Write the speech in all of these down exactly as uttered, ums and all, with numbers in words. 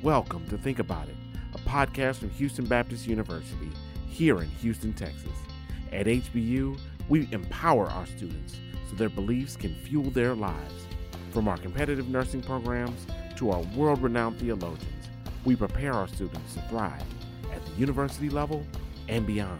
Welcome to Think About It, a podcast from Houston Baptist University here in Houston, Texas. At H B U, we empower our students so their beliefs can fuel their lives. From our competitive nursing programs to our world-renowned theologians, we prepare our students to thrive at the university level and beyond.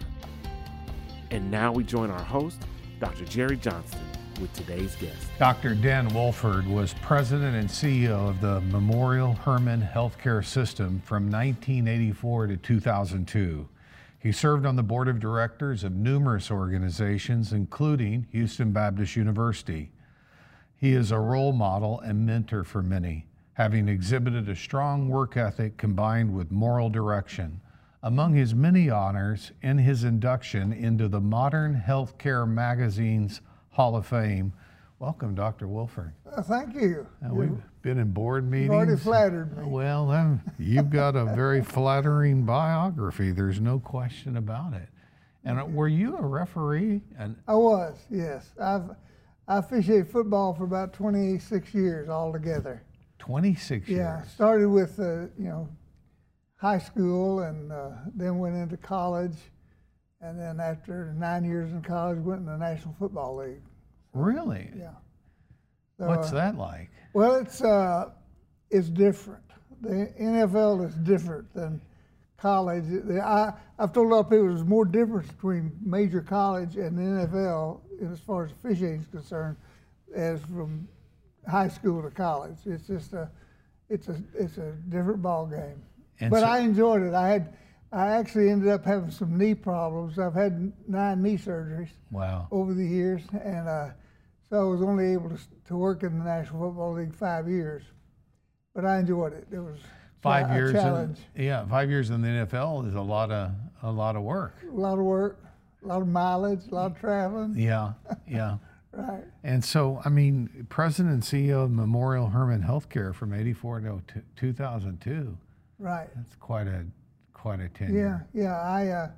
And now we join our host, Doctor Jerry Johnston, with today's guest. Doctor Dan Wolford was president and C E O of the Memorial Hermann Healthcare System from nineteen eighty-four to two thousand two. He served on the board of directors of numerous organizations, including Houston Baptist University. He is a role model and mentor for many, having exhibited a strong work ethic combined with moral direction. Among his many honors and his induction into the Modern Healthcare Magazine's Hall of Fame. Welcome, Doctor Wolford. Uh, thank you. Uh, we've been in board meetings. You've already flattered me. Well, um, you've got a very flattering biography. There's no question about it. And uh, were you a referee? And I was, yes. I've I officiated football for about twenty-six years altogether. twenty-six Yeah, years. started with uh, you know high school, and uh, then went into college, and then after nine years in college, went in the National Football League. Really? Yeah. So, What's uh, that like? Well, it's uh, it's different. The N F L is different than college. The, I, I've told a lot of people there's more difference between major college and the N F L as far as officiating is concerned, as from high school to college. It's just a, it's a, it's a different ball game. And but so, I enjoyed it. I had, I actually ended up having some knee problems. I've had nine knee surgeries wow. over the years, and uh, so I was only able to to work in the National Football League five years. But I enjoyed it. It was Five a years. challenge. In, yeah, five years in the N F L is a lot of a lot of work. A lot of work, a lot of mileage, a lot of traveling. Yeah, yeah. Right. And so, I mean, president and C E O of Memorial Hermann Healthcare from eighty-four to two thousand two. Right. That's quite a quite a tenure. Yeah, yeah. I uh,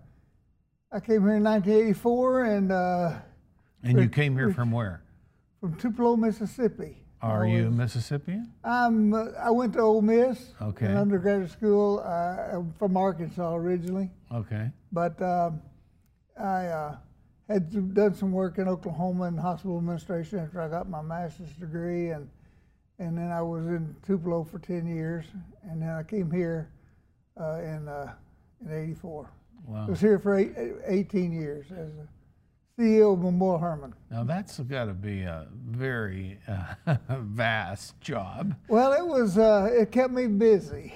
I came here in nineteen eighty-four, and uh, And you came here from where? from Tupelo, Mississippi. Are I you was- Mississippian? I'm. Uh, I went to Ole Miss Okay. in undergraduate school. Uh, I'm from Arkansas originally, Okay. but um, I uh, had done some work in Oklahoma in hospital administration after I got my master's degree, and and then I was in Tupelo for ten years, and then I came here uh, in uh, in eighty-four. Wow. I was here for eight, eighteen years as a C E O of Memorial Hermann. Now that's got to be a very uh, vast job. Well, it was. Uh, it kept me busy,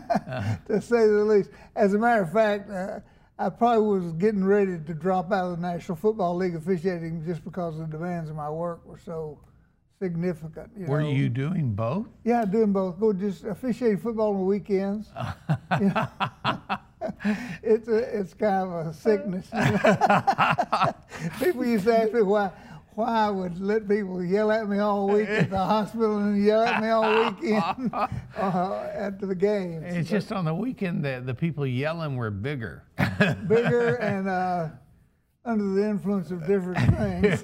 to say the least. As a matter of fact, uh, I probably was getting ready to drop out of the National Football League officiating just because the demands of my work were so significant. You Were know? you doing both? Yeah, doing both. Go just officiating football on the weekends. You know? It's a, it's kind of a sickness. People used to ask me why why I would let people yell at me all week at the hospital and yell at me all weekend uh, after the games. It's But just on the weekend that the people yelling were bigger. bigger and uh, under the influence of different things.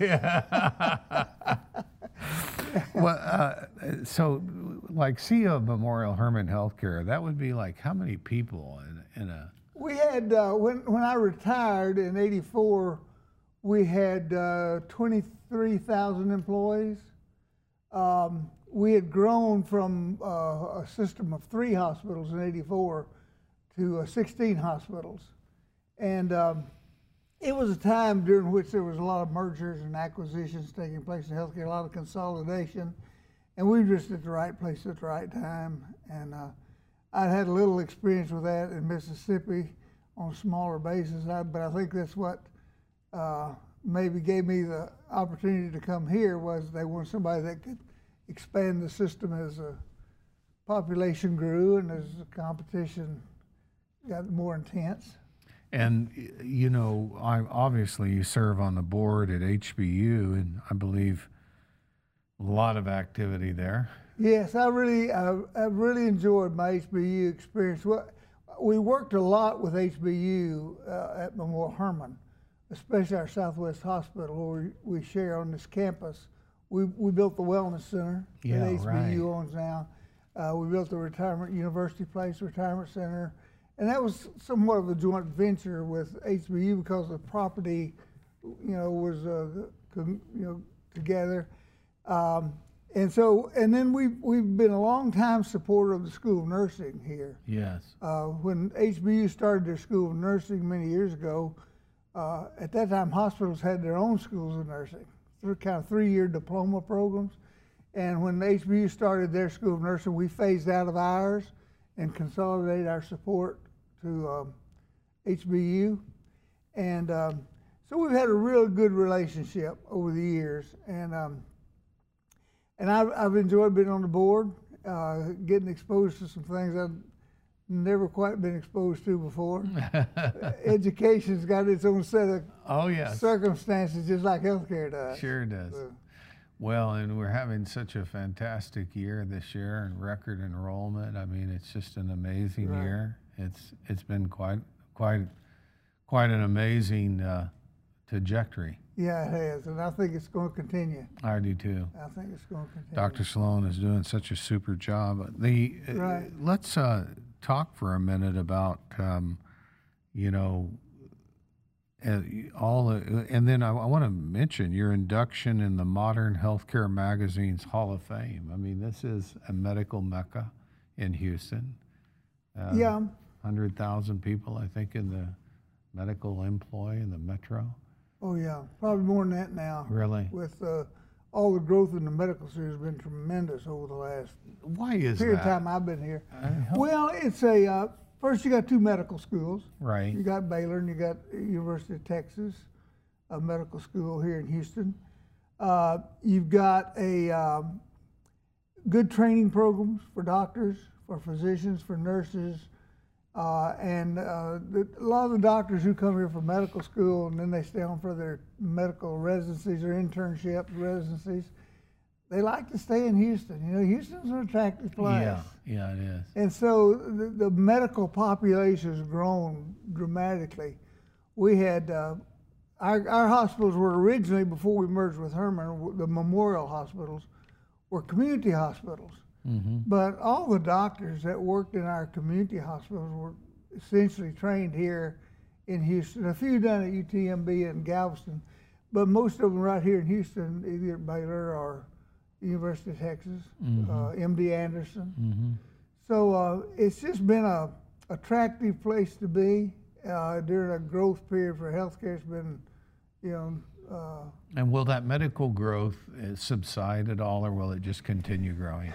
Well, uh, so like C E O of Memorial Hermann Healthcare, that would be like how many people in, in a? We had uh, when when I retired in eighty-four, we had uh, twenty-three thousand employees. Um, we had grown from uh, a system of three hospitals in eighty-four to uh, sixteen hospitals, and um, it was a time during which there was a lot of mergers and acquisitions taking place in healthcare, a lot of consolidation, and we were just at the right place at the right time. And uh, I'd had a little experience with that in Mississippi on a smaller basis, I, but I think that's what uh, maybe gave me the opportunity to come here, was they wanted somebody that could expand the system as the population grew and as the competition got more intense. And you know, I obviously you serve on the board at H B U, and I believe a lot of activity there. Yes, I really, I, I really enjoyed my H B U experience. Well, we worked a lot with H B U uh, at Memorial Hermann, especially our Southwest Hospital, where we, we share on this campus. We we built the Wellness Center Yeah, that H B U right. owns now. Uh, we built the retirement University Place Retirement Center, and that was somewhat of a joint venture with H B U because the property, you know, was uh, you know together. Um, and so, and then we we've been a long time supporter of the School of Nursing here. Yes. Uh, when H B U started their School of Nursing many years ago, uh, at that time hospitals had their own schools of nursing, through kind of three-year diploma programs. And when H B U started their School of Nursing, we phased out of ours and consolidated our support to um, H B U. And um, so we've had a real good relationship over the years. And um, and I've, I've enjoyed being on the board, uh, getting exposed to some things I've never quite been exposed to before. Education's got its own set of oh, yes. circumstances, just like healthcare does. Sure does. So, well, and we're having such a fantastic year this year and record enrollment. I mean, it's just an amazing Right. year. It's it's been quite quite quite an amazing uh, trajectory. yeah, it has, and I think it's going to continue. I do too. I think it's going to continue. Doctor Sloan is doing such a super job. The uh, Right. let's uh, talk for a minute about um, you know uh, all uh, and then I, I want to mention your induction in the Modern Healthcare Magazine's Hall of Fame. I mean, this is a medical mecca in Houston. Uh, Yeah, one hundred thousand people, I think, in the medical employ in the metro. oh yeah, probably more than that now. Really? With uh, all the growth in the medical field has been tremendous over the last Why is period that? of time I've been here. I mean, how- Well, it's a, uh, first you got two medical schools. Right. You got Baylor and you got University of Texas, a medical school here in Houston. Uh, you've got a um, good training programs for doctors, for physicians, for nurses, uh, and uh, the, a lot of the doctors who come here for medical school and then they stay on for their medical residencies or internships, residencies, they like to stay in Houston. You know, Houston's an attractive place. Yeah, yeah, it is. And so the, the medical population has grown dramatically. We had, uh, our, our hospitals were originally, before we merged with Herman, the memorial hospitals were community hospitals. Mm-hmm. But all the doctors that worked in our community hospitals were essentially trained here in Houston. A few done at U T M B and Galveston, but most of them right here in Houston, either at Baylor or University of Texas, Mhm. uh, M D Anderson. Mm-hmm. So uh, it's just been a attractive place to be uh, during a growth period for healthcare. It's been, you know, uh, And will that medical growth uh, subside at all, or will it just continue growing?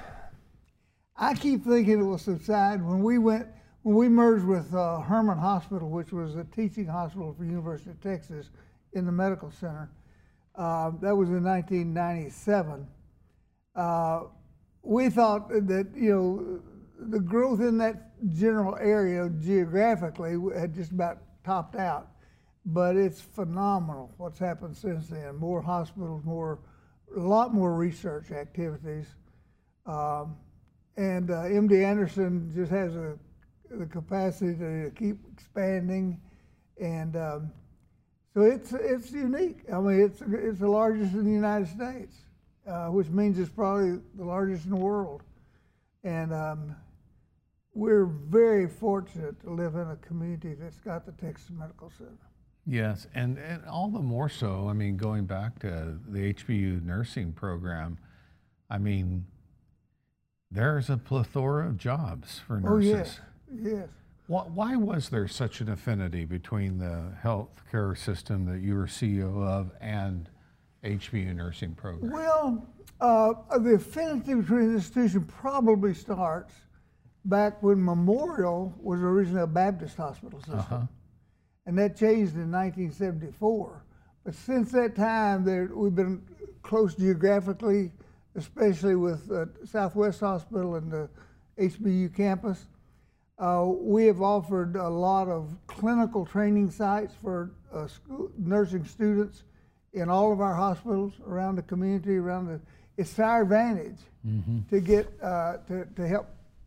I keep thinking it will subside. When we went, when we merged with uh, Herman Hospital, which was a teaching hospital for University of Texas in the medical center, uh, that was in nineteen ninety-seven. Uh, we thought that, you know, the growth in that general area geographically had just about topped out. But it's phenomenal what's happened since then. More hospitals, more, a lot more research activities. Um, and uh, M D Anderson just has a, the capacity to keep expanding. And um, so it's, it's unique. I mean, it's, it's the largest in the United States, uh, which means it's probably the largest in the world. And um, we're very fortunate to live in a community that's got the Texas Medical Center. Yes, and, and all the more so, I mean, going back to the H B U nursing program, I mean, there's a plethora of jobs for nurses. Oh, yes, yes. Why, why was there such an affinity between the healthcare system that you were C E O of and H B U nursing program? Well, uh, the affinity between the institution probably starts back when Memorial was originally a Baptist hospital system. Uh-huh. And that changed in nineteen seventy-four. But since that time, there, we've been close geographically, especially with uh, Southwest Hospital and the H B U campus. Uh, we have offered a lot of clinical training sites for uh, school, nursing students in all of our hospitals around the community, around the, it's to our advantage Mm-hmm. to get, uh, to, to help,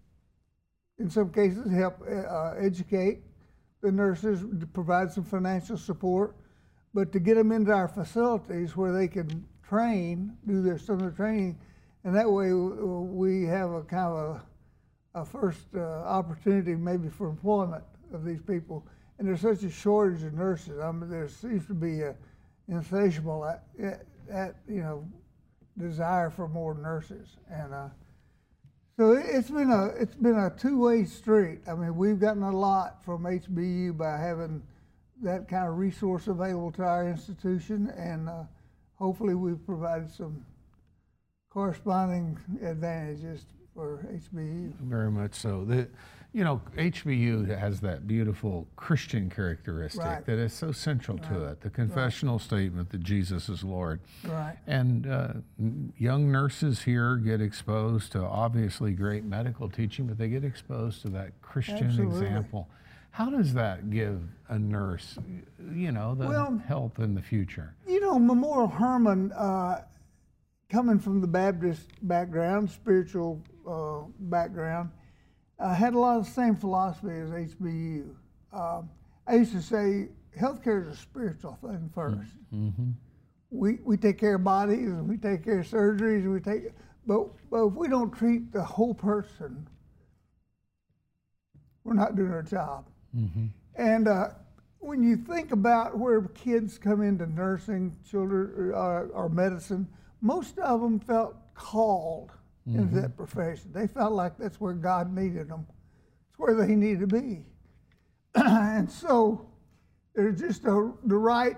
in some cases, help uh, educate the nurses, to provide some financial support, but to get them into our facilities where they can train, do their some of their training, and that way we have a kind of a first uh, opportunity maybe for employment of these people. And there's such a shortage of nurses. I mean, there seems to be a insatiable at, at, at you know desire for more nurses, and uh, so it, it's been a it's been a two-way street. I mean, we've gotten a lot from H B U by having that kind of resource available to our institution, and uh, hopefully we've provided some corresponding advantages for H B U. Very much so. The, you know, H B U has that beautiful Christian characteristic Right. that is so central Right. to it, the confessional statement that Jesus is Lord. Right. And uh, n- young nurses here get exposed to obviously great medical teaching, but they get exposed to that Christian Absolutely. example. How does that give a nurse, you know, the Well, help in the future? You know, Memorial Hermann, uh, coming from the Baptist background, spiritual uh, background, uh, had a lot of the same philosophy as H B U. Uh, I used to say healthcare is a spiritual thing first. Mm-hmm. We we take care of bodies, and we take care of surgeries, and we take, but but if we don't treat the whole person, we're not doing our job. Mm-hmm. And uh, when you think about where kids come into nursing, children, or, or medicine, most of them felt called Mm-hmm. into that profession. They felt like that's where God needed them. It's where they need to be. And so there's just a, the right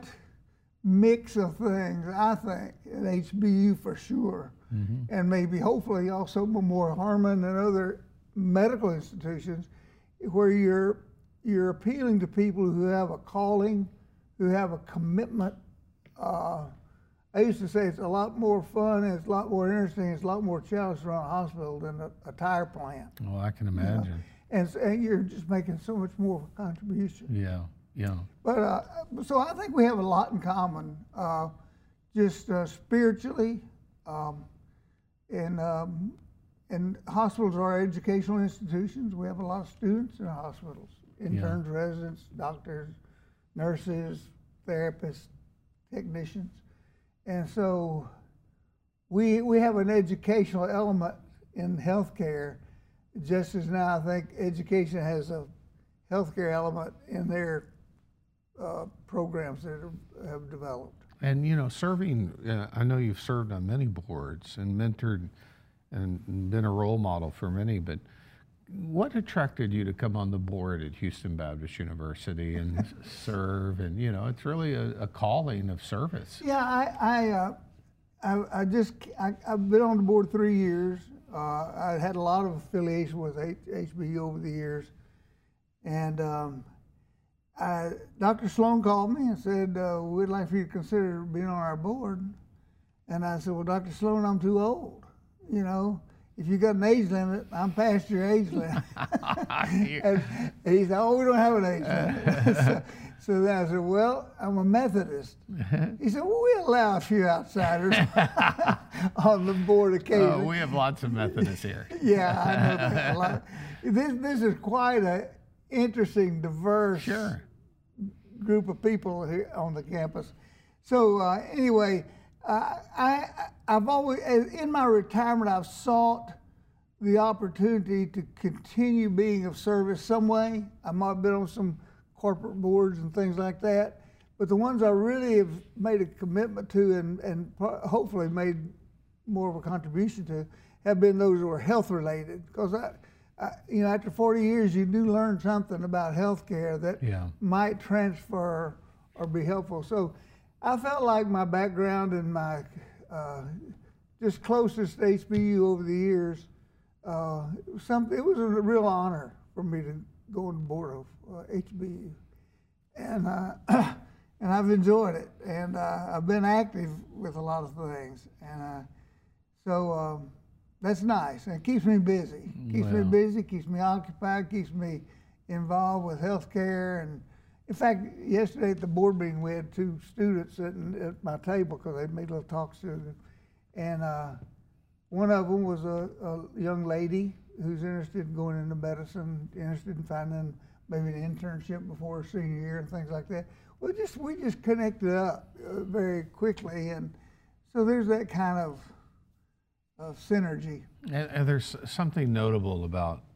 mix of things, I think, at H B U for sure, Mm-hmm. and maybe hopefully also Memorial Hermann and other medical institutions, where you're you're appealing to people who have a calling, who have a commitment. Uh, I used to say it's a lot more fun, and it's a lot more interesting, it's a lot more challenging to run a hospital than a, a tire plant. Well, I can you know. imagine. And, so- and you're just making so much more of a contribution. Yeah, yeah. But uh, so I think we have a lot in common, uh, just uh, spiritually, um, and um, and hospitals are educational institutions. We have a lot of students in hospitals, interns, residents, doctors, nurses, therapists, technicians, and so we we have an educational element in healthcare, just as now I think education has a healthcare element in their uh, programs that are, have developed. And you know, serving, uh, I know you've served on many boards and mentored and been a role model for many, but what attracted you to come on the board at Houston Baptist University and serve? And you know, it's really a, a calling of service. Yeah, I I, uh, I, I just I, I've been on the board three years. Uh, I had a lot of affiliation with H- HBU over the years, and um, I, Doctor Sloan called me and said, uh, "We'd like for you to consider being on our board." And I said, "Well, Doctor Sloan, I'm too old. You know, if you got an age limit, I'm past your age limit." and, and he said, "Oh, we don't have an age limit." so, so then I said, "Well, I'm a Methodist." He said, "Well, we allow a few outsiders on the board occasionally." Oh, we have lots of Methodists here. Yeah, I know that a lot. This this is quite a interesting, diverse Sure. group of people here on the campus. So uh, anyway, uh, I I've always in my retirement I've sought the opportunity to continue being of service some way. I might have been on some corporate boards and things like that, but the ones I really have made a commitment to and and hopefully made more of a contribution to have been those that were health related, because I. I, you know, after forty years, you do learn something about healthcare that Yeah. might transfer or be helpful. So I felt like my background and my uh, just closest to H B U over the years, uh, it, was some, it was a real honor for me to go on the board of uh, H B U. And, uh, and I've enjoyed it. And uh, I've been active with a lot of things. And uh, so um, that's nice. And it keeps me busy. Keeps me Well. busy, keeps me occupied, keeps me involved with healthcare. And in fact, yesterday at the board meeting, we had two students sitting at my table because they made little talks to them. And uh, one of them was a, a young lady who's interested in going into medicine, interested in finding maybe an internship before her senior year and things like that. We just we just connected up uh, very quickly, and so there's that kind of of synergy. And, and there's something notable about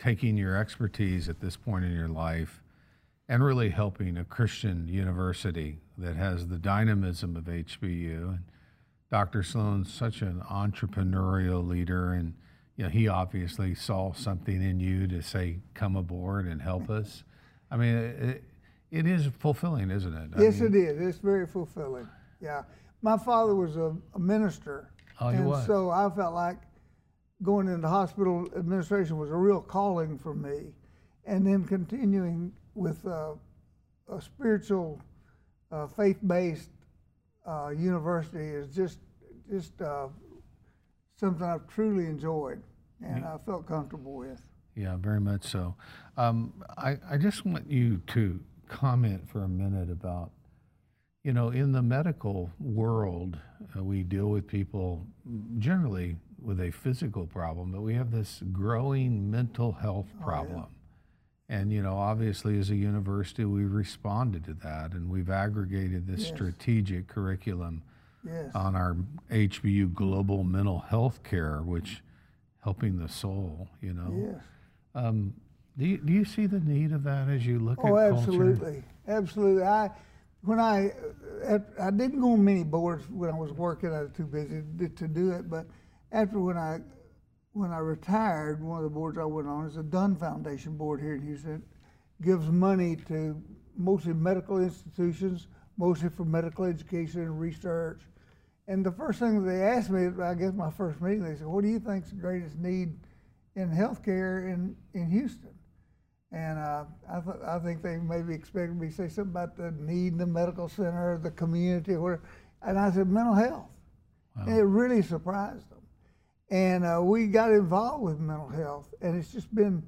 taking your expertise at this point in your life and really helping a Christian university that has the dynamism of H B U. And Doctor Sloan's such an entrepreneurial leader, and you know, he obviously saw something in you to say, come aboard and help us. I mean, it, it is fulfilling, isn't it? I Yes, mean, it is. It's very fulfilling. Yeah. My father was a, a minister. Oh, he and was. so I felt like going into hospital administration was a real calling for me. And then continuing with uh, a spiritual, uh, faith-based uh, university is just, just uh, something I've truly enjoyed and I felt comfortable with. Yeah, very much so. Um, I, I just want you to comment for a minute about, you know, in the medical world, uh, we deal with people generally with a physical problem, but we have this growing mental health problem. Oh, yeah. And, you know, obviously as a university, we responded to that, and we've aggregated this yes. strategic curriculum yes. on our H B U Global Mental Health Care, which helping the soul, you know. Yes. Um, do you, do you see the need of that as you look oh, at absolutely. culture? Absolutely. I, when I, I didn't go on many boards when I was working. I was too busy to do it. But after when I, when I retired, one of the boards I went on is the Dunn Foundation board here in Houston. It gives money to mostly medical institutions, mostly for medical education and research. And the first thing they asked me, I guess my first meeting, they said, "What do you think is the greatest need in healthcare in in Houston?" And uh, I, th I think they maybe expected me to say something about the need in the medical center, the community, or whatever. And I said, mental health. Wow. And it really surprised them. And uh, we got involved with mental health. And it's just been,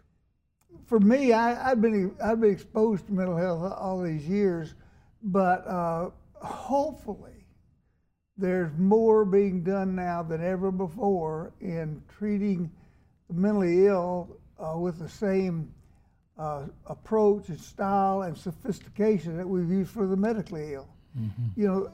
for me, I, I've, been, I've been exposed to mental health all these years, but uh, hopefully there's more being done now than ever before in treating the mentally ill uh, with the same Uh, approach and style and sophistication that we've used for the medically ill. Mm-hmm. You know,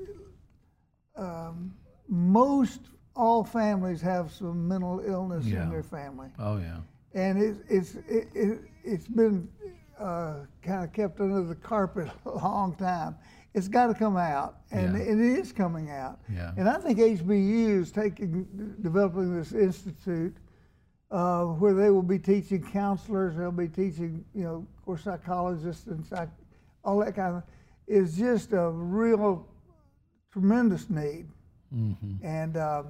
um, most all families have some mental illness yeah. in their family. Oh yeah. And it's it's it, it, it's been uh, kind of kept under the carpet a long time. It's got to come out, and yeah. it is coming out. Yeah. And I think H B U is taking developing this institute. Uh, where they will be teaching counselors, they'll be teaching, you know, of course, psychologists and psych, all that kind of, is just a real tremendous need. Mm-hmm. And um,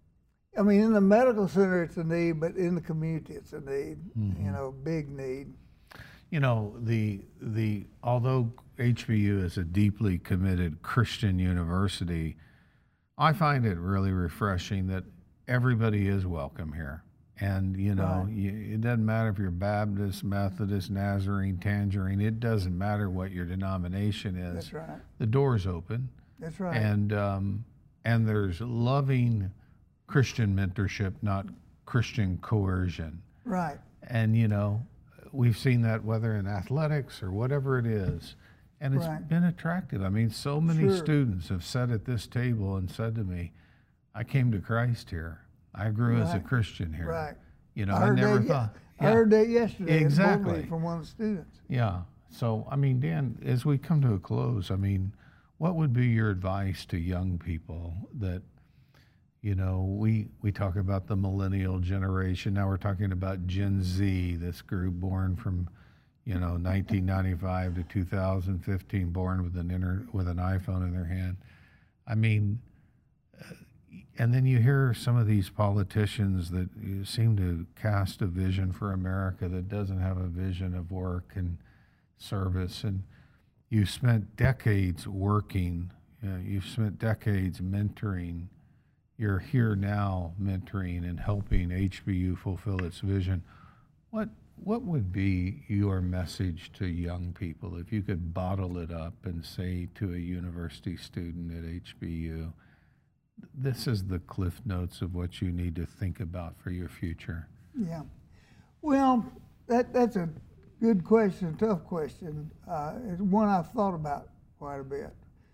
I mean, in the medical center, it's a need, but in the community, it's a need. Mm-hmm. You know, big need. You know, the the although H B U is a deeply committed Christian university, I find it really refreshing that everybody is welcome here. And, you know, right. you, it doesn't matter if you're Baptist, Methodist, Nazarene, Tangerine. It doesn't matter what your denomination is. That's right. The door's open. That's right. And, um, and there's loving Christian mentorship, not Christian coercion. Right. And, you know, we've seen that whether in athletics or whatever it is. And it's right. been attractive. I mean, so many sure. students have sat at this table and said to me, I came to Christ here. I grew right. as a Christian here. Right. You know, I, I never that, thought. Yeah. I heard that yesterday. Exactly. From one of the students. Yeah. So, I mean, Dan, as we come to a close, I mean, what would be your advice to young people that, you know, we, we talk about the millennial generation. Now we're talking about Gen Z, this group born from, you know, nineteen ninety-five to two thousand fifteen, born with an inter, with an iPhone in their hand. I mean, uh, and then you hear some of these politicians that seem to cast a vision for America that doesn't have a vision of work and service. And you've spent decades working, you know, you've spent decades mentoring. You're here now mentoring and helping H B U fulfill its vision. What what would be your message to young people if you could bottle it up and say to a university student at H B U, this is the cliff notes of what you need to think about for your future? Yeah. Well, that that's a good question, tough question. Uh, it's one I've thought about quite a bit.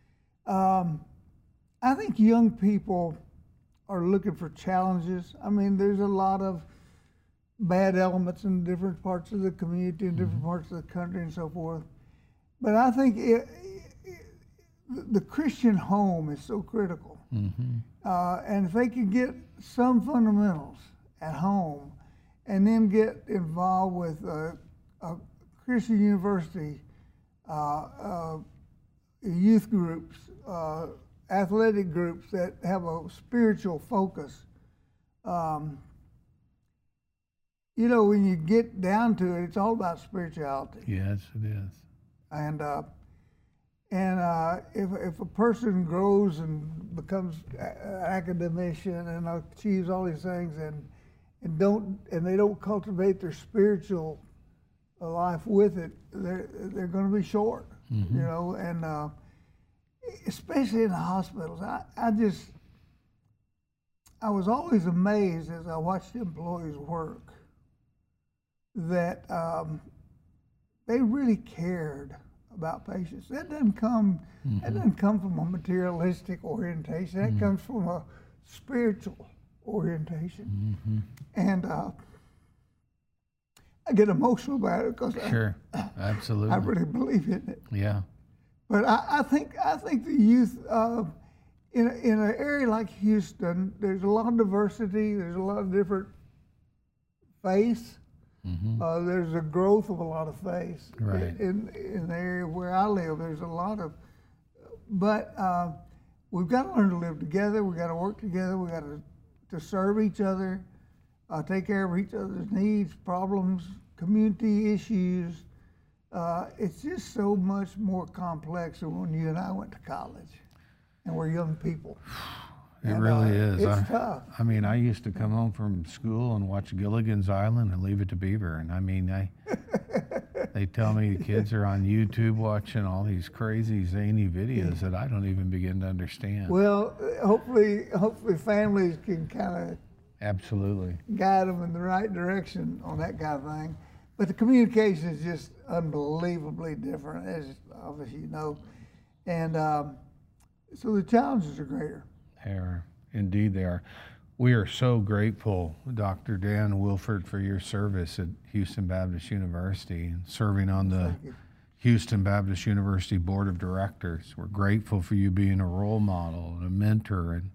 Um, I think young people are looking for challenges. I mean, there's a lot of bad elements in different parts of the community, in different mm-hmm. parts of the country, and so forth. But I think it, it, the Christian home is so critical. Mm-hmm. Uh, and if they could get some fundamentals at home and then get involved with a, a Christian university, uh, uh, youth groups, uh, athletic groups that have a spiritual focus. Um, you know, when you get down to it, it's all about spirituality. Yes, it is. And uh, and uh, if if a person grows and becomes an academician and achieves all these things, and and don't and they don't cultivate their spiritual life with it, they're they're going to be short. Mm-hmm. You know, and uh, especially in the hospitals, I, I just I was always amazed as I watched the employees work that um, they really cared about patients. That doesn't come mm-hmm. that doesn't come from a materialistic orientation. That mm-hmm. comes from a spiritual orientation. Mm-hmm. And uh, I get emotional about it because sure, I, absolutely, I really believe in it. Yeah. But I, I think I think the youth uh, in a, in an area like Houston, there's a lot of diversity. There's a lot of different faiths. Mm-hmm. Uh, there's a growth of a lot of faiths right. in in the area where I live. There's a lot of, but uh, we've got to learn to live together. We've got to work together. We've got to to serve each other, uh, take care of each other's needs, problems, community issues. Uh, it's just so much more complex than when you and I went to college, and we're young people. It and, really uh, is. It's I, tough. I mean, I used to come home from school and watch Gilligan's Island and Leave It to Beaver, and I mean, I they tell me the kids are on YouTube watching all these crazy zany videos that I don't even begin to understand. Well, hopefully, hopefully families can kind of absolutely guide them in the right direction on that kind of thing. But the communication is just unbelievably different, as obviously you know, and um, so the challenges are greater. They are. Indeed they are. We are so grateful, Doctor Dan Wilford, for your service at Houston Baptist University and serving on the Houston Baptist University Board of Directors. We're grateful for you being a role model and a mentor and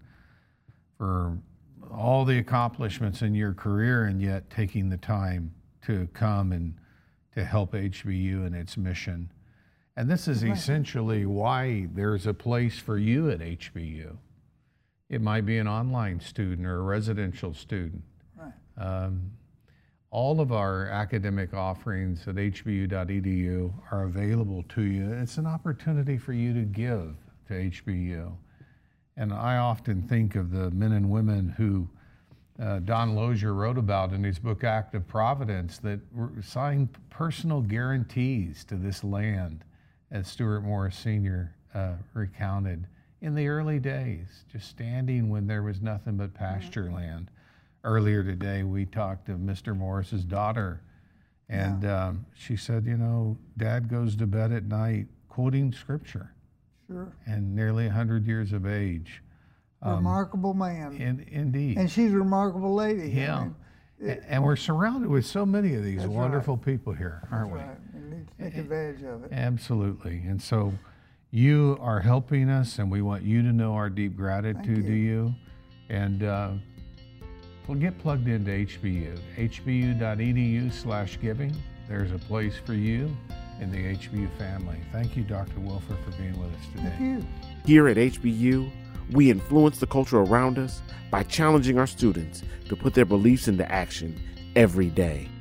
for all the accomplishments in your career, and yet taking the time to come and to help H B U and its mission. And this is essentially why there's a place for you at H B U. It might be an online student or a residential student. Right. Um, all of our academic offerings at H B U dot E D U are available to you. It's an opportunity for you to give to H B U. And I often think of the men and women who uh, Don Lozier wrote about in his book Act of Providence that signed personal guarantees to this land, as Stuart Morris Senior uh, recounted. In the early days, just standing when there was nothing but pasture mm-hmm. land. Earlier today, we talked to Mister Morris's daughter, and yeah. um, she said, you know, Dad goes to bed at night quoting scripture. Sure. And nearly one hundred years of age. Remarkable um, man. In, indeed. And she's a remarkable lady. Yeah. I mean, it, and we're surrounded with so many of these wonderful right. people here, aren't that's we? Right. We need to take advantage of it. Absolutely. And so you are helping us, and we want you to know our deep gratitude you. to you. And uh, we'll get plugged into H B U. H B U dot E D U slash giving. There's a place for you in the H B U family. Thank you, Doctor Wilford, for being with us today. Thank you. Here at H B U, we influence the culture around us by challenging our students to put their beliefs into action every day.